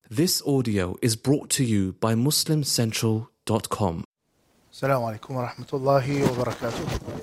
This audio is brought to you by MuslimCentral.com. السلام عليكم ورحمة الله وبركاته.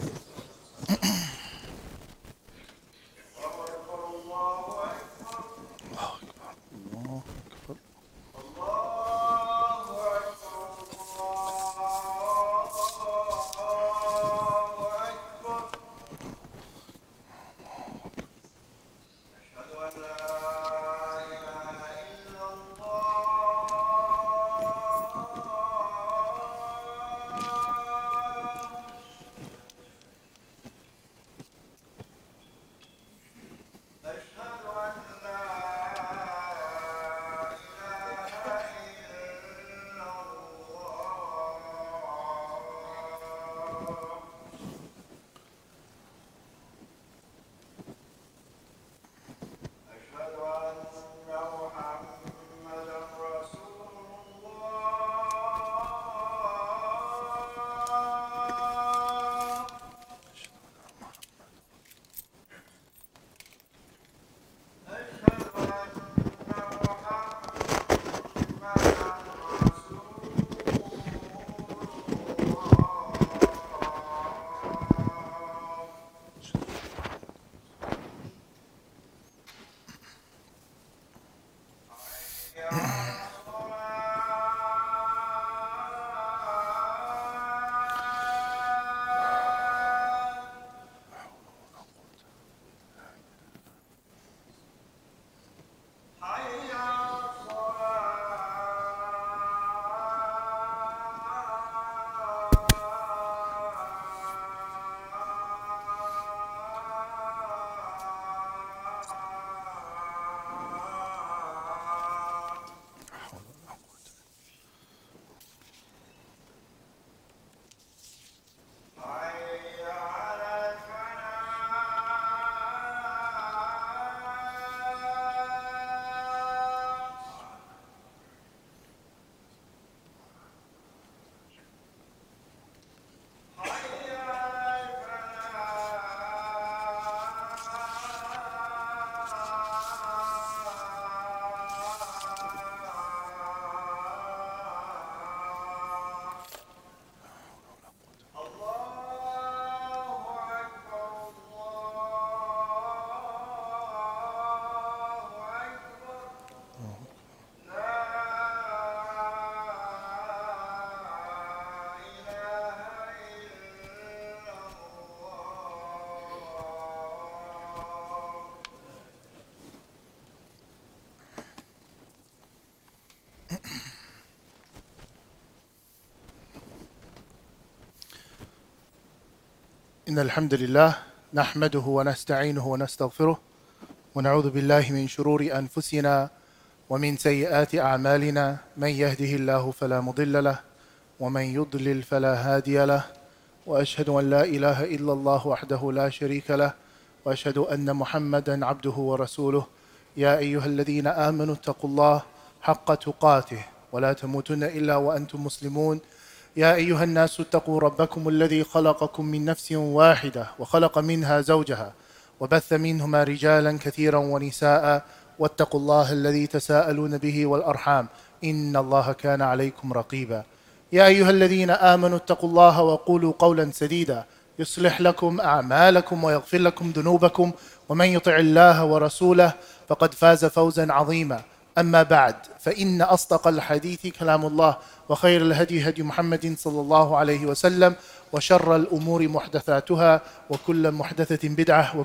إن الحمد لله نحمده ونستعينه ونستغفره ونعوذ بالله من شرور أنفسنا ومن سيئات أعمالنا. من يهده الله فلا مضل له ومن يضلل فلا هادي له، وأشهد أن لا إله إلا الله وحده لا شريك له، وأشهد أن محمدا عبده ورسوله. يا أيها الذين آمنوا اتقوا الله حق تقاته ولا تموتن إلا وأنتم مسلمون. يا أيها الناس اتقوا ربكم الذي خلقكم من نفس واحدة وخلق منها زوجها وبث منهما رجالا كثيرا ونساء، واتقوا الله الذي تساءلون به والأرحام إن الله كان عليكم رقيبا. يا أيها الذين آمنوا اتقوا الله وقولوا قولا سديدا يصلح لكم أعمالكم ويغفر لكم ذنوبكم، ومن يطع الله ورسوله فقد فاز فوزا عظيما. أما بعد، فإن أصدق الحديث كلام الله، وخير الهدي هدي محمد صلى الله عليه وسلم، وشر الأمور محدثاتها، وكل محدثة بدعة،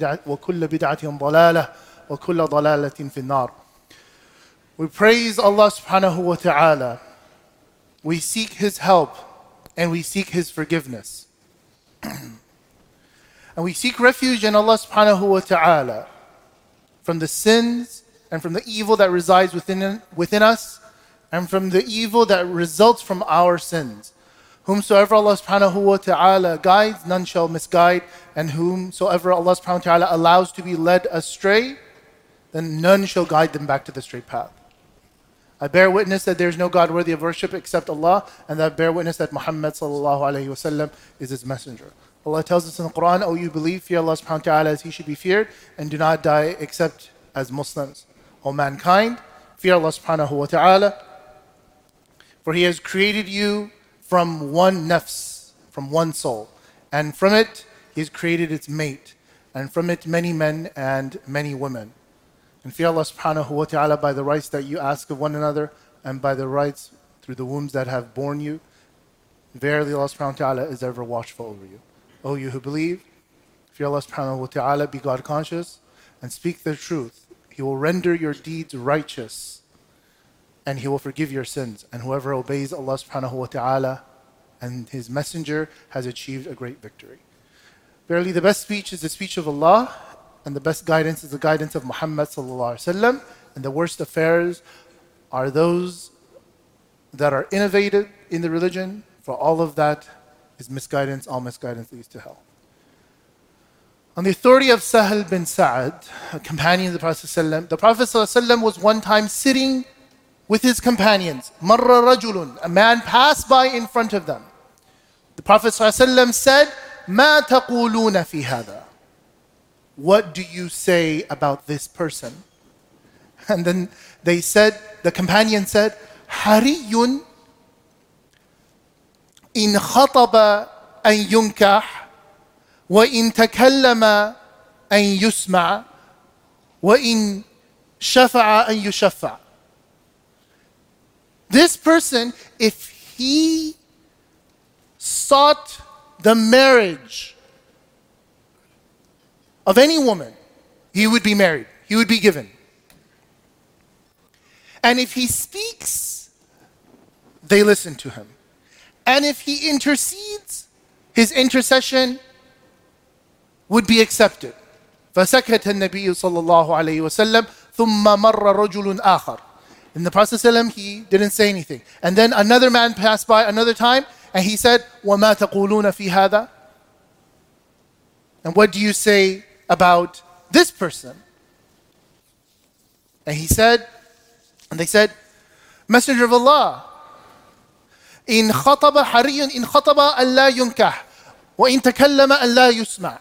وكل بدعة ضلالة، وكل ضلالة في النار. We praise Allah subhanahu wa ta'ala. We seek His help and we seek His forgiveness. And we seek refuge in Allah subhanahu wa ta'ala from the sins and from the evil that resides within us, and from the evil that results from our sins. Whomsoever Allah subhanahu wa ta'ala guides, none shall misguide, and whomsoever Allah subhanahu wa ta'ala allows to be led astray, then none shall guide them back to the straight path. I bear witness that there is no God worthy of worship except Allah, and I bear witness that Muhammad sallallahu alayhi wasallam is His messenger. Allah tells us in the Quran, "O you believe, fear Allah subhanahu wa ta'ala as He should be feared, and do not die except as Muslims. O mankind, Fear Allah subhanahu wa ta'ala. For He has created you from one nafs, from one soul. And from it, He has created its mate. And from it, many men and many women. And fear Allah subhanahu wa ta'ala by the rights that you ask of one another, and by the rights through the wombs that have borne you. Verily Allah subhanahu wa ta'ala is ever watchful over you. O you who believe, fear Allah subhanahu wa ta'ala, be God conscious, and speak the truth. He will render your deeds righteous, and He will forgive your sins. And whoever obeys Allah subhanahu wa ta'ala and His messenger has achieved a great victory. Verily the best speech is the speech of Allah, and the best guidance is the guidance of Muhammad sallallahu alaihi wasallam, and the worst affairs are those that are innovated in the religion, for all of that is misguidance. All misguidance leads to hell. On the authority of Sahal bin Sa'ad, a companion of the Prophet ﷺ, the Prophet ﷺ was one time sitting with his companions. Marra rajulun, a man passed by in front of them. The Prophet ﷺ said, Ma taquluna fi hada? What do you say about this person? And then they said, the companion said, Hariyun in khataba an yunkah wa in takallama an yusma wa in shafa'a an yushaffa. This person, if he sought the marriage of any woman, he would be married, he would be given. And if he speaks, they listen to him. And if he intercedes, his intercession would be accepted. فسكت النبي صلى الله عليه وسلم ثم مر رجل آخر. And the Prophet ﷺ, he didn't say anything. And then another man passed by another time, and he said, وَمَا تَقُولُونَ فِي هَذَا? And what do you say about this person? And he said, and they said, Messenger of Allah, إن خطب حري إن خطب أن لا ينكح وإن تكلم أن لا يسمع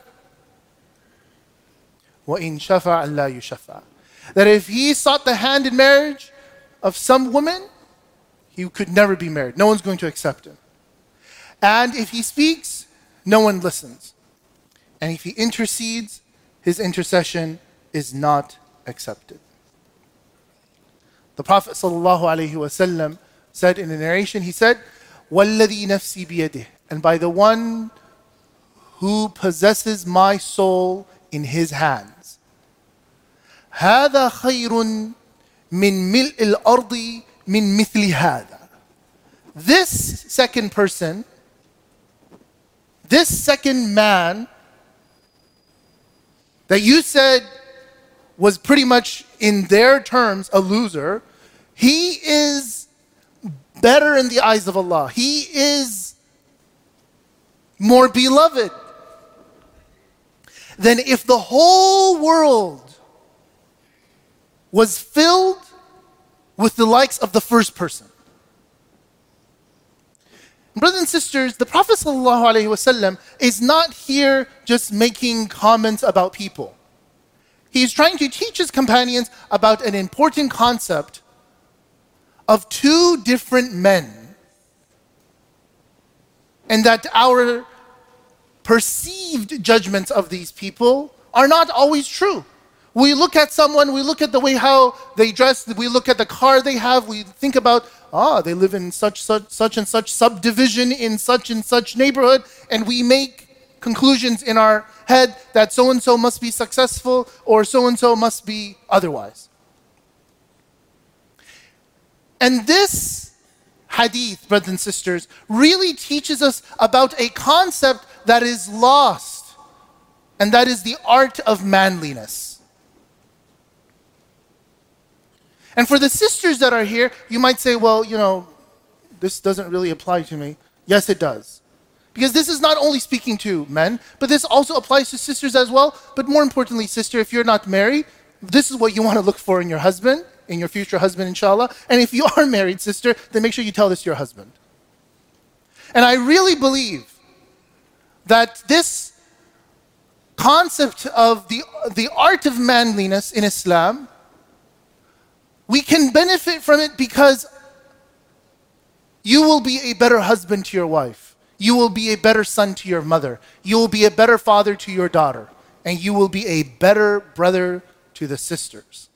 وإن شفع أن لا يشفع. That if he sought the hand in marriage of some woman, he could never be married. No one's going to accept him. And if he speaks, no one listens. And if he intercedes, his intercession is not accepted. The Prophet ﷺ said in the narration, he said, وَالَّذِي نَفْسِي بِيَدِهِ, and by the one who possesses my soul in his hands, هَذَا خَيْرٌ مِّن مِلْءِ الْأَرْضِ مِن مِثْلِ هَذَا. This second person, this second man that you said was pretty much in their terms a loser, he is better in the eyes of Allah. He is more beloved than if the whole world was filled with the likes of the first person. Brothers and sisters, the Prophet ﷺ is not here just making comments about people. He's trying to teach his companions about an important concept of two different men, and that our perceived judgments of these people are not always true. We look at someone, we look at the way how they dress, we look at the car they have, we think about, they live in such and such subdivision in such and such neighborhood, and we make conclusions in our head that so-and-so must be successful or so-and-so must be otherwise. And this hadith, brothers and sisters, really teaches us about a concept that is lost, and that is the art of manliness. And for the sisters that are here, you might say, well, this doesn't really apply to me. Yes, it does. Because this is not only speaking to men, but this also applies to sisters as well. But more importantly, sister, if you're not married, this is what you want to look for in your husband, in your future husband, inshallah. And if you are married, sister, then make sure you tell this to your husband. And I really believe that this concept of the art of manliness in Islam We can benefit from it because you will be a better husband to your wife. You will be a better son to your mother. You will be a better father to your daughter. And you will be a better brother to the sisters.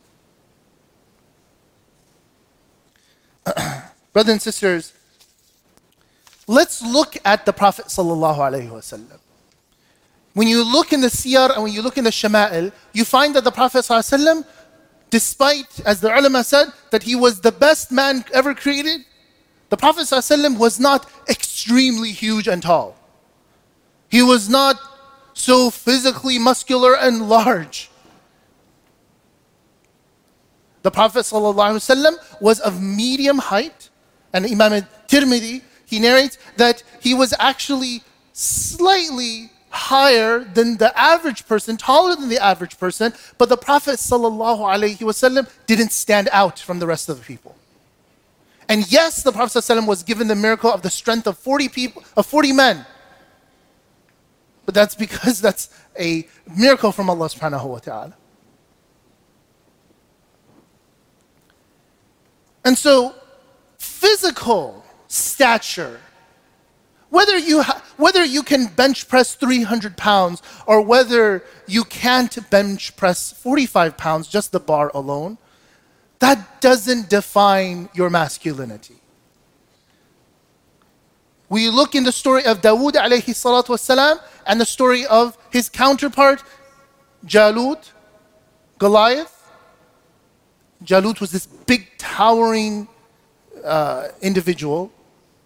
Brothers and sisters, let's look at the Prophet ﷺ. When you look in the siyar and when you look in the shama'il, you find that the Prophet ﷺ, despite, as the ulama said, that he was the best man ever created, the Prophet ﷺ was not extremely huge and tall. He was not so physically muscular and large. The Prophet ﷺ was of medium height, and Imam al-Tirmidhi, he narrates that he was actually slightly higher than the average person, taller than the average person, but the Prophet ﷺ didn't stand out from the rest of the people. And yes, the Prophet ﷺ was given the miracle of the strength of 40 men. But that's because that's a miracle from Allah subhanahu wa ta'ala. And so, physical stature, whether you can bench press 300 pounds or whether you can't bench press 45 pounds, just the bar alone, that doesn't define your masculinity. We look in the story of Dawood alayhi salatu wasalam and the story of his counterpart, Jalut, Goliath. Jalut was this big, towering individual.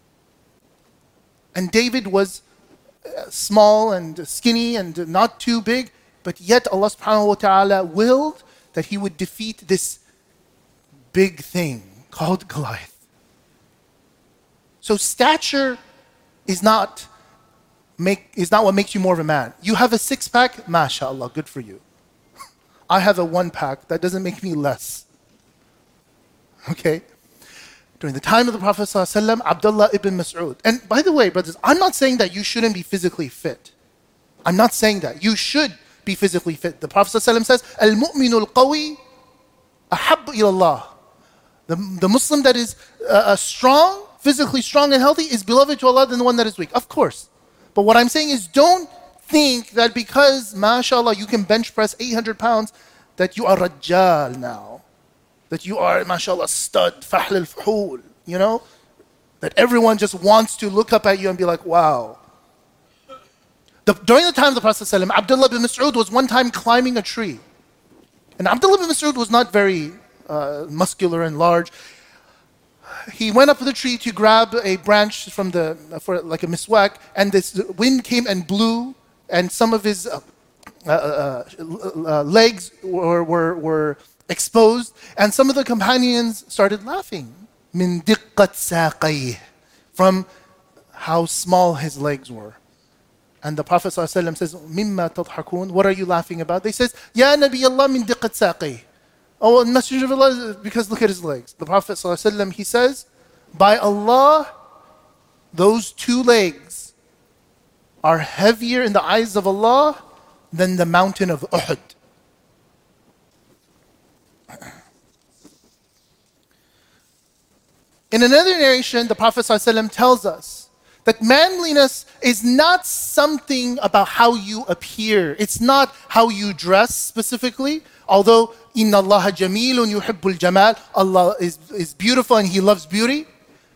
And David was small and skinny and not too big, but yet Allah subhanahu wa ta'ala willed that he would defeat this big thing called Goliath. So stature is not what makes you more of a man. You have a six-pack, mashallah, good for you. I have a one-pack, that doesn't make me less. Okay? During the time of the Prophet ﷺ, Abdullah ibn Mas'ud. And by the way, brothers, I'm not saying that you shouldn't be physically fit. I'm not saying that. You should be physically fit. The Prophet ﷺ says, Al-mu'minu al-qawi ahabbu ila Allah. The Muslim that is strong, physically strong and healthy is beloved to Allah than the one that is weak. Of course. But what I'm saying is don't think that because, mashallah, you can bench press 800 pounds, that you are rajjal now. That you are, mashallah, stud, fahl al-fuhul, you know? That everyone just wants to look up at you and be like, wow. During the time of the Prophet ﷺ, Abdullah bin Mas'ud was one time climbing a tree. And Abdullah bin Mas'ud was not very muscular and large. He went up to the tree to grab a branch for like a miswak, and this wind came and blew, and some of his legs were exposed, and some of the companions started laughing. Min diqqat saqayh, from how small his legs were. And the Prophet ﷺ says, Mimma tadhakun, what are you laughing about? They says, Ya Nabi Allah min diqqat saqayh. Oh, Messenger of Allah, because look at his legs. The Prophet ﷺ, he says, by Allah, those two legs are heavier in the eyes of Allah than the mountain of Uhud. In another narration, the Prophet ﷺ tells us that manliness is not something about how you appear. It's not how you dress specifically, although Inna Allah jamilun yuhibbul jamal, Allah is beautiful and He loves beauty.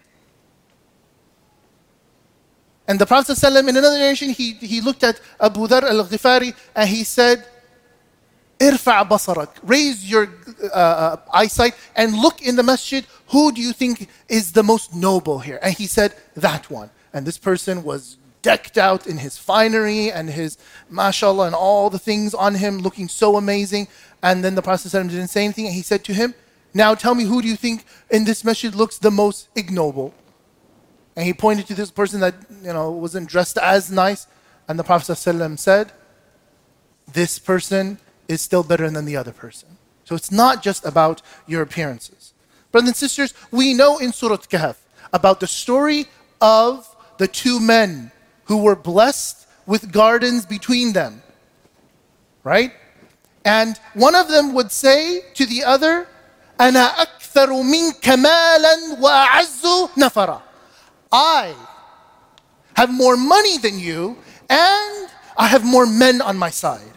And the Prophet ﷺ, in another narration, he looked at Abu Dharr al-Ghifari and he said, Irfa' basarak, raise your eyesight and look in the masjid, who do you think is the most noble here? And he said, that one. And this person was decked out in his finery and his mashallah and all the things on him looking so amazing. And then the Prophet ﷺ didn't say anything and he said to him, now tell me, who do you think in this masjid looks the most ignoble? And he pointed to this person that wasn't dressed as nice. And the Prophet ﷺ said, this person is still better than the other person. So it's not just about your appearances. Brothers and sisters, we know in Surah Kahf about the story of the two men who were blessed with gardens between them. Right? And one of them would say to the other, أَنَا أكثر منك مالا وأعز نفرا. I have more money than you, and I have more men on my side.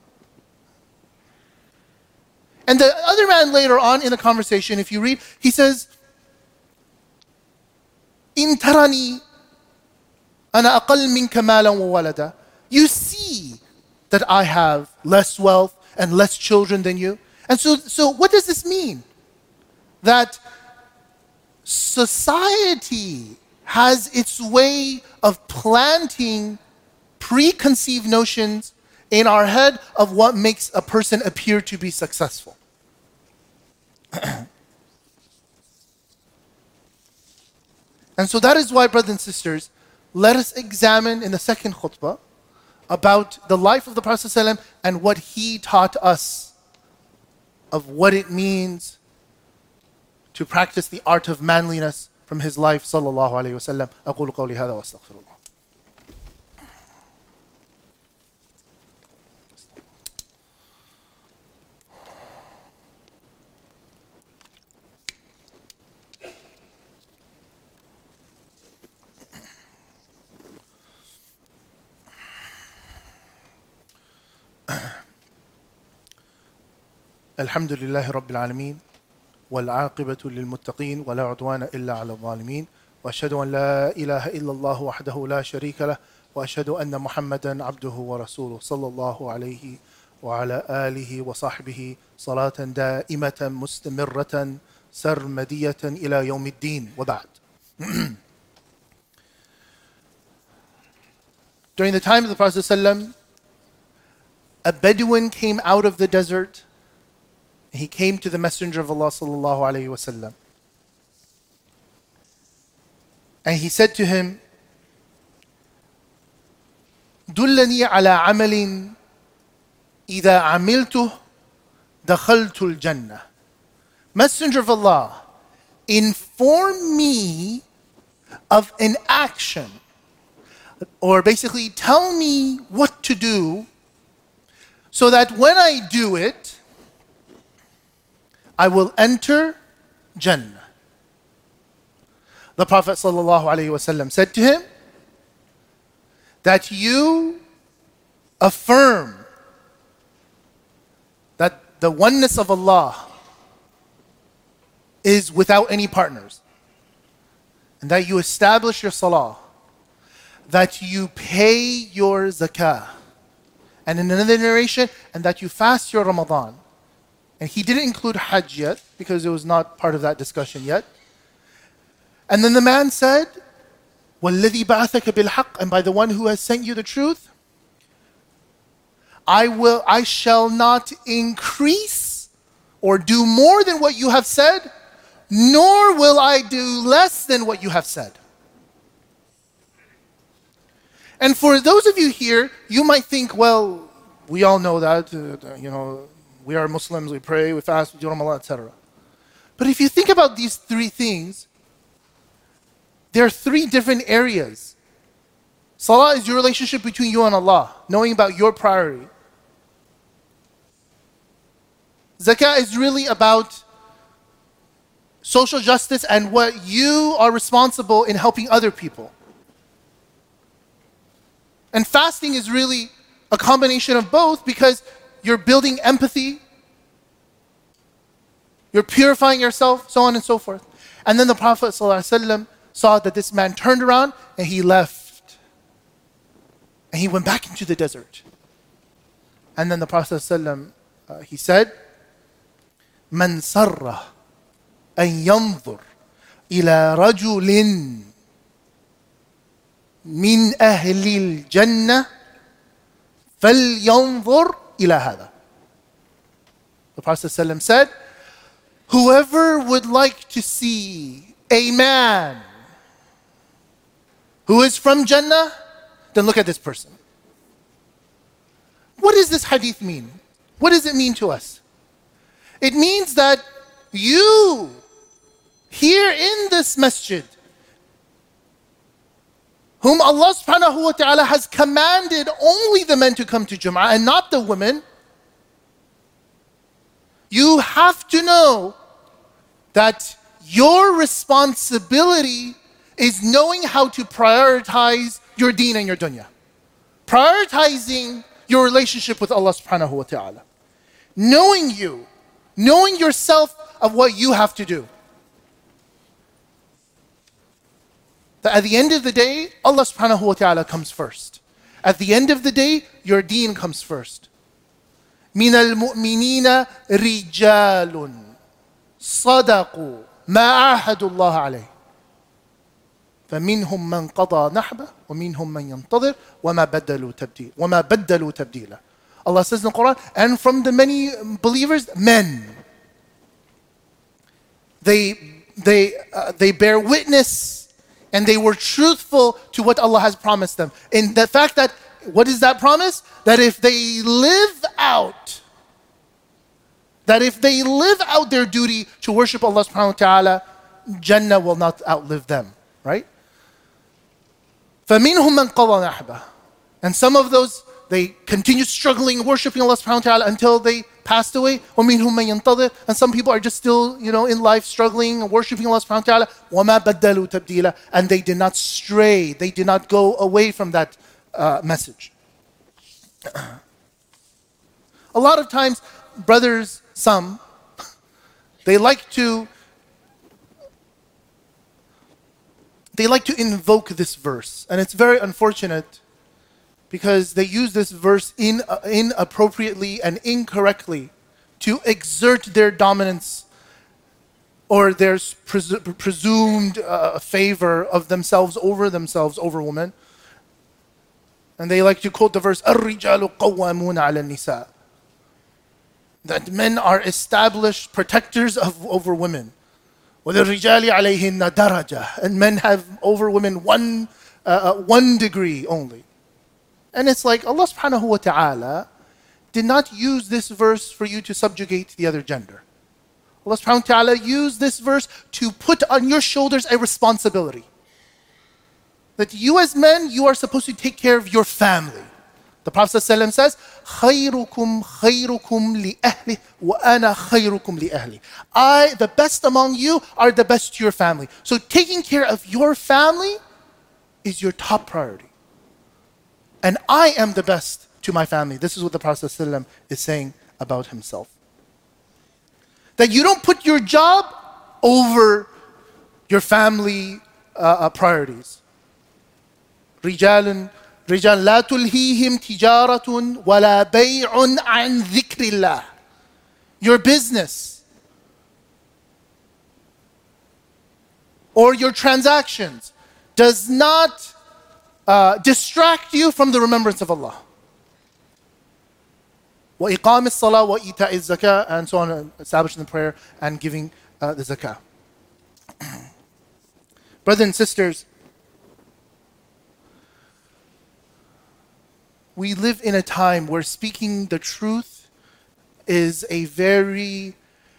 And the other man later on in the conversation, if you read, he says, إن ترني أنا أقل منك مالا وولدا. You see that I have less wealth and less children than you. And so what does this mean? That society has its way of planting preconceived notions in our head of what makes a person appear to be successful. And so that is why, brothers and sisters, let us examine in the second khutbah about the life of the Prophet ﷺ and what he taught us of what it means to practice the art of manliness from his life, sallallahu alayhi wa sallam. أقول قولي هذا وأستغفر الله. الحمد لله رب العالمين والعاقبة للمتقين ولا عدوان إلا على الظالمين وأشهد أن لا إله إلا الله وحده لا شريك له وأشهد أن محمدا عبده ورسوله صلى الله عليه وعلى آله وصحبه صلاة دائمة مستمرة سرمدية إلى يوم الدين وبعد. During the time of the Prophet ﷺ, a Bedouin came out of the desert. He came to the Messenger of Allah sallallahu alayhi wa sallam. And he said to him, دلني على عمل إذا عملته دخلت الجنة. Messenger of Allah, inform me of an action, or basically tell me what to do so that when I do it, I will enter Jannah. The Prophet ﷺ said to him that you affirm that the oneness of Allah is without any partners, and that you establish your salah, that you pay your zakah, and in another narration, and that you fast your Ramadan. And he didn't include Hajj yet, because it was not part of that discussion yet. And then the man said, وَالَّذِي بَعَثَكَ بِالْحَقِّ, and by the one who has sent you the truth, I shall not increase or do more than what you have said, nor will I do less than what you have said. And for those of you here, you might think, well, we all know that, we are Muslims, we pray, we fast, we do Ramadan, etc. But if you think about these three things, there are three different areas. Salah is your relationship between you and Allah, knowing about your priority. Zakah is really about social justice and what you are responsible in helping other people. And fasting is really a combination of both, because you're building empathy, you're purifying yourself, so on and so forth. And then the Prophet ﷺ saw that this man turned around and he left. And he went back into the desert. And then the Prophet ﷺ, he said, مَنْ سَرَّ أَنْ يَنْظُرْ إِلَى رَجُلٍ مِنْ أَهْلِ الْجَنَّةِ فَلْيَنْظُرْ إِلَى هَذَا. The Prophet ﷺ said, whoever would like to see a man who is from Jannah, then look at this person. What does this hadith mean? What does it mean to us? It means that you, here in this masjid, whom Allah subhanahu wa ta'ala has commanded only the men to come to Jum'ah and not the women, you have to know that your responsibility is knowing how to prioritize your deen and your dunya. Prioritizing your relationship with Allah subhanahu wa ta'ala. Knowing yourself of what you have to do. That at the end of the day, Allah subhanahu wa ta'ala comes first. At the end of the day, your deen comes first. مِنَ الْمُؤْمِنِينَ رِجَالٌ صَدَقُوا مَا عَاهَدُوا اللَّهَ عَلَيْهِ فَمِنْهُمْ مَنْ قَضَى نَحْبَهُ وَمِنْهُمْ مَنْ يَنْتَظِرُ وَمَا بَدَّلُوا تَبْدِيلًا. Allah says in the Quran, and from the many believers, men. They bear witness and they were truthful to what Allah has promised them. In the fact that, what is that promise? That if they live out their duty to worship Allah subhanahu wa ta'ala, Jannah will not outlive them, right? فَمِنْهُمْ مَنْ قَضَى نَحْبَهُ. And some of those, they continued struggling, worshiping Allah subhanahu wa ta'ala until they passed away. وَمِنْهُمْ مَنْ يَنْتَظِرُ. And some people are just still, in life struggling and worshiping Allah subhanahu wa ta'ala. وَمَا بَدَّلُوا تَبْدِيلًا. And they did not stray, they did not go away from that message. A lot of times, brothers, they like to invoke this verse. And it's very unfortunate because they use this verse inappropriately and incorrectly to exert their dominance or their presumed favor of themselves over women. And they like to quote the verse, الرِّجَالُ قَوَّامُونَ عَلَى النِّسَاءِ. That men are established protectors over women. وَلِلرِّجَالِ عَلَيْهِنَّ دَرَجَةٌ. And men have over women one degree only. And it's like Allah subhanahu wa ta'ala did not use this verse for you to subjugate the other gender. Allah subhanahu wa ta'ala used this verse to put on your shoulders a responsibility. That you as men, you are supposed to take care of your family. The Prophet ﷺ says, خَيْرُكُمْ خَيْرُكُمْ لِأَهْلِهِ وَأَنَا خَيْرُكُمْ لِأَهْلِي. The best among you, are the best to your family. So taking care of your family is your top priority. And I am the best to my family. This is what the Prophet ﷺ is saying about himself. That you don't put your job over your family priorities. رجال لا تلهيهم تجارة ولا بيع عن ذكر الله. Your business or your transactions does not distract you from the remembrance of Allah. وإقام الصلاة وإيتاء الزكاة, and so on, establishing the prayer and giving the zakah. Brothers and sisters, we live in a time where speaking the truth is a very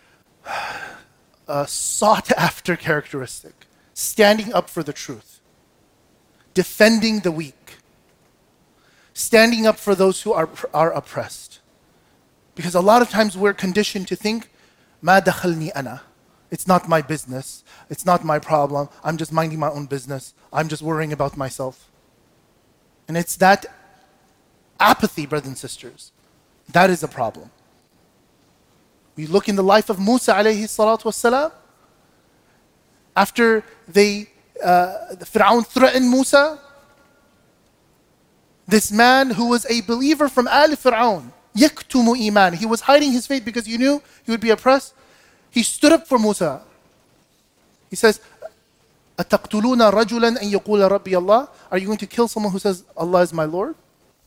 sought after characteristic. Standing up for the truth. Defending the weak. Standing up for those who are oppressed. Because a lot of times we're conditioned to think, ما دخلني أنا. It's not my business. It's not my problem. I'm just minding my own business. I'm just worrying about myself. And it's that apathy, brothers and sisters. That is a problem. We look in the life of Musa alayhi salatu wasalam. After the Fir'aun threatened Musa, this man who was a believer from Al Fir'aun, yaktumu iman, he was hiding his faith because he knew he would be oppressed. He stood up for Musa. He says, أَتَقْتُلُونَ رَجُلًا أَن يَقُولَ رَبِّيَ اللَّهِ. Are you going to kill someone who says, Allah is my Lord?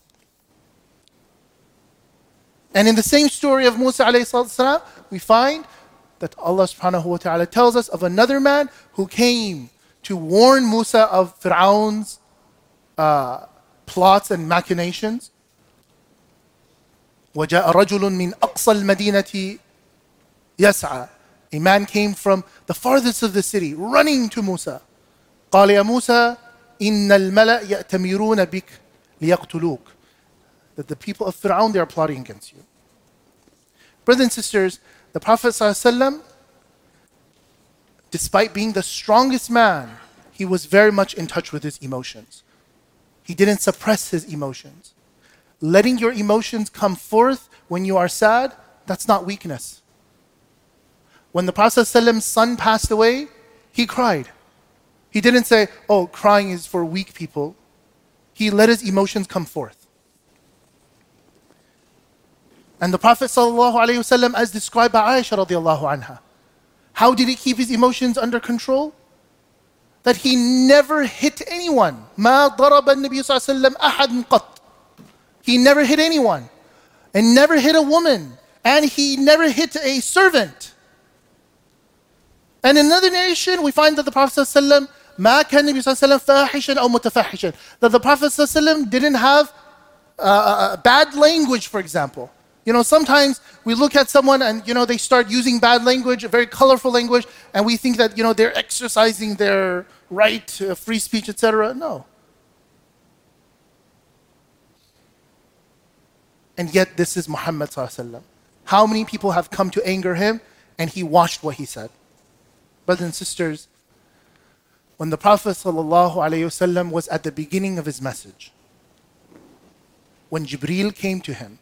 And in the same story of Musa alayhi salam, we find that Allah subhanahu wa ta'ala tells us of another man who came to warn Musa of Fir'aun's plots and machinations. وَجَاءَ رَجُلٌ مِّنْ أَقْصَى الْمَدِينَةِ يَسْعَى. A man came from the farthest of the city, running to Musa. قَالَ يَا مُوسَى إِنَّ الْمَلَأَ يَأْتَمِرُونَ بِكَ لِيَقْتُلُوكَ. That the people of Fir'aun, they are plotting against you. Brothers and sisters, the Prophet ﷺ despite being the strongest man, he was very much in touch with his emotions. He didn't suppress his emotions. Letting your emotions come forth when you are sad, that's not weakness. When the Prophet ﷺ's son passed away, he cried. He didn't say, oh, crying is for weak people. He let his emotions come forth. And the Prophet ﷺ, as described by Aisha radiallahu anha, how did he keep his emotions under control? That he never hit anyone. مَا ضَرَبَ النَّبِيُّ صَلَّى اللَّهُ عَلَيْهِ وَسَلَّمَ أَحَدٌ قَطْ. He never hit anyone, and never hit a woman, and he never hit a servant. And in another narration, we find that the Prophet ﷺ, مَا كَانَ النَّبِيُّ صَلَّى اللَّهُ عَلَيْهِ وَسَلَّمَ فَاحِشًا أَوْ مُتَفَحِشًا. That the Prophet ﷺ didn't have bad language, for example. You know, sometimes we look at someone and, you know, they start using bad language, very colorful language, and we think that, you know, they're exercising their right to free speech, etc. No. And yet this is Muhammad ﷺ. How many people have come to anger him and he watched what he said? Brothers and sisters, when the Prophet ﷺ was at the beginning of his message, when Jibreel came to him,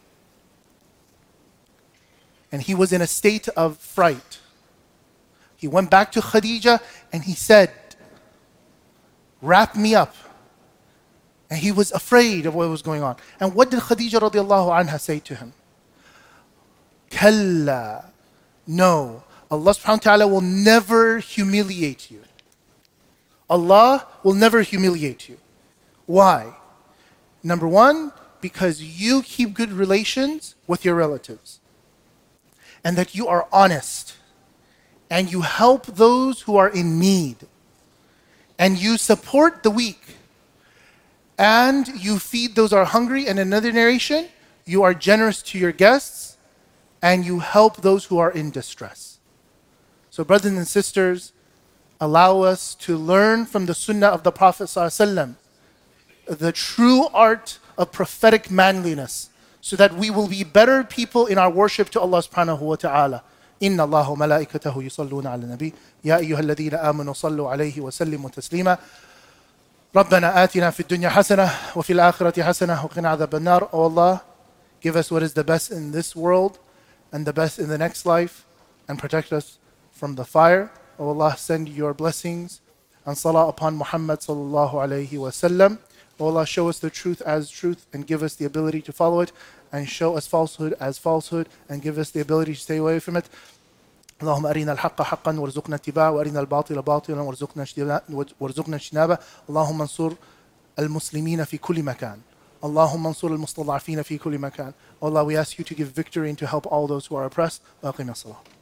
and he was in a state of fright, he went back to Khadija and he said, wrap me up. And he was afraid of what was going on. And what did Khadija radiallahu anha say to him? Kalla. No, Allah subhanahu wa ta'ala will never humiliate you. Allah will never humiliate you. Why? Number one, because you keep good relations with your relatives. And that you are honest. And you help those who are in need. And you support the weak. And you feed those who are hungry. And in another narration, you are generous to your guests. And you help those who are in distress. So brothers and sisters, allow us to learn from the sunnah of the Prophet ﷺ, the true art of prophetic manliness, so that we will be better people in our worship to Allah subhanahu wa ta'ala. إن الله وملائكته يصلون على النبي يا أيها الذين آمنوا صلوا عليه وسلموا تسليما ربنا آتنا في الدنيا حسنة وفي الآخرة حسنة وقنا عذاب النار. O Allah, give us what is the best in this world and the best in the next life, and protect us from the fire. O Allah, send your blessings and salah upon Muhammad sallallahu alayhi wa sallam. O Allah, show us the truth as truth and give us the ability to follow it, and show us falsehood as falsehood and give us the ability to stay away from it. اللهم أرنا الحق حقا وارزقنا اتباعه وأرنا الباطل باطلا وارزقنا اجتنابه. اللهم انصر المسلمين في كل مكان. اللهم انصر المستضعفين في كل مكان. Allah, we ask you to give victory and to help all those who are oppressed. وأقم الصلاة.